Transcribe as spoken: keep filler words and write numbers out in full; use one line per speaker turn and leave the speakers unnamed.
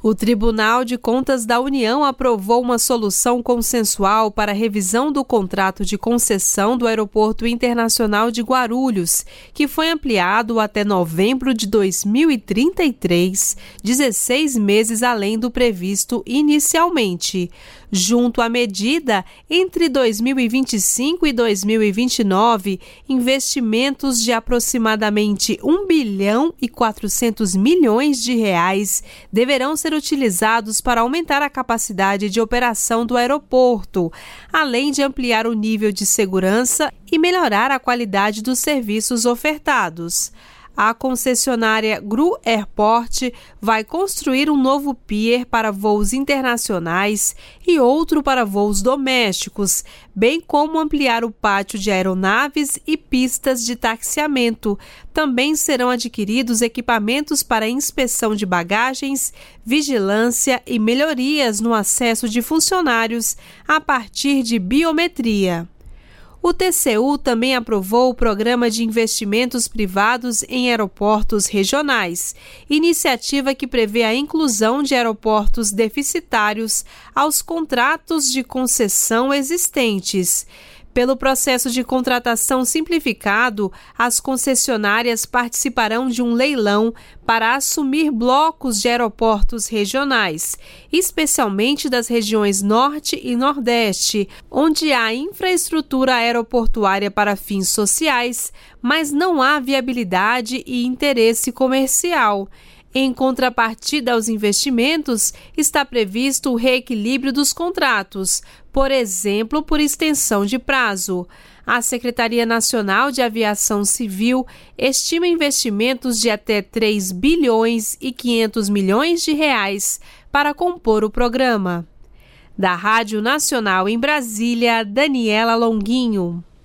O Tribunal de Contas da União aprovou uma solução consensual para a revisão do contrato de concessão do Aeroporto Internacional de Guarulhos, que foi ampliado até novembro de dois mil e trinta e três, dezesseis meses além do previsto inicialmente. Junto à medida, entre dois mil e vinte e cinco e dois mil e vinte e nove, investimentos de aproximadamente um bilhão e quatrocentos milhões de reais deverão ser utilizados para aumentar a capacidade de operação do aeroporto, além de ampliar o nível de segurança e melhorar a qualidade dos serviços ofertados. A concessionária Gru Airport vai construir um novo pier para voos internacionais e outro para voos domésticos, bem como ampliar o pátio de aeronaves e pistas de taxiamento. Também serão adquiridos equipamentos para inspeção de bagagens, vigilância e melhorias no acesso de funcionários a partir de biometria. O T C U também aprovou o Programa de Investimentos Privados em Aeroportos Regionais, iniciativa que prevê a inclusão de aeroportos deficitários aos contratos de concessão existentes. Pelo processo de contratação simplificado, as concessionárias participarão de um leilão para assumir blocos de aeroportos regionais, especialmente das regiões Norte e Nordeste, onde há infraestrutura aeroportuária para fins sociais, mas não há viabilidade e interesse comercial. Em contrapartida aos investimentos, está previsto o reequilíbrio dos contratos, por exemplo, por extensão de prazo. A Secretaria Nacional de Aviação Civil estima investimentos de até três bilhões e quinhentos milhões de reais para compor o programa. Da Rádio Nacional em Brasília, Daniela Longuinho.